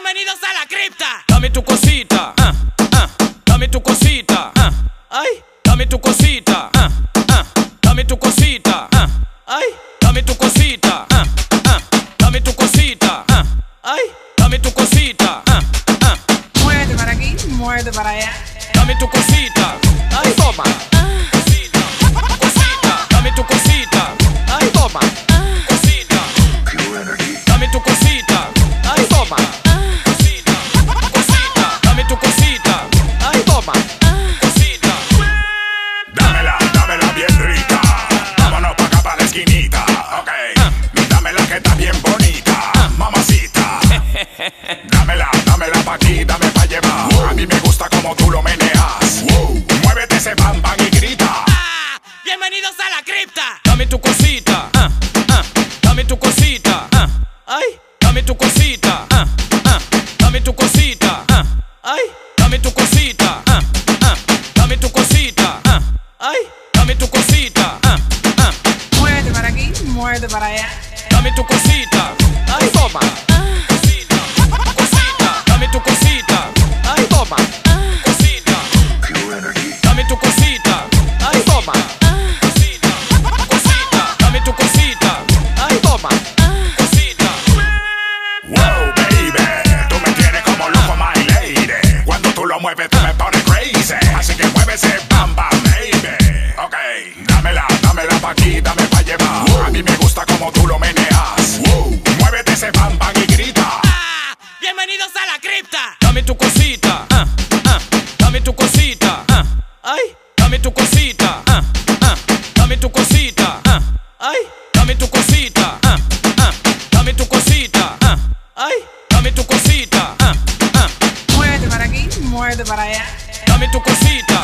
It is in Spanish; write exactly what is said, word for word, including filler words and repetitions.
Bienvenidos a la cripta. Dame tu cosita, ah, ah, dame tu cosita, ah, ay, dame tu cosita, ah, ah, dame tu cosita, ah, ay, dame tu cosita, ah, ah, dame tu cosita, ah, ay, dame tu cosita, ah, ah. Muévete para aquí, muévete para allá. Dame tu cosita, ay, toma. Cosita, cosita, dame tu cosita, ay, toma. Cosita, dame tu cosita, ay, toma. Cosita, cosita, dame tu cosita, ay, toma. Cosita, Dámela, dámela bien rica. Vámonos pa' acá pa' la esquinita. Ok, dámela que está bien bonita, mamacita. Dámela, dámela pa' aquí, dame pa' llevar. A mí me gusta como tú lo meneas. Muévete ese bam bam y grita. ah, bienvenidos a la cripta. Dame tu cosita, ah, ah, dame tu cosita, ah, ay, dame tu cosita, ah, ah, dame tu cosita, ah, ay, dame tu cosita, ah, ah, dame tu cosita, ah, ay, dame tu cosita, ah, ah, Muévete para aquí, muévete para allá. dame tu cosita, ay, toma. Cosita, cosita, dame tu cosita, ay, toma. Cosita, dame tu cosita, ay, toma. Cosita, cosita, dame tu cosita, ay, toma. Cosita, Wow, baby, tú me tienes como loco, my lady. Cuando tú lo mueves, tú me pones crazy. Así que mueve ese bam bam, baby. Ok, dámela, dámela pa' aquí, dame pa' llevar. A mí me gusta como tú lo meneas. Muévete ese bam bam y grita. ah, bienvenidos a la cripta. Dame tu cosita, ah, ah, dame tu cosita, ah, ay, dame tu cosita, ah, ah, dame tu cosita, ah, ay, dame tu cosita, ah, ah, dame tu cosita, ah, ay, dame tu cosita, ah, ah, Muévete para aquí, muévete para allá. dame tu cosita,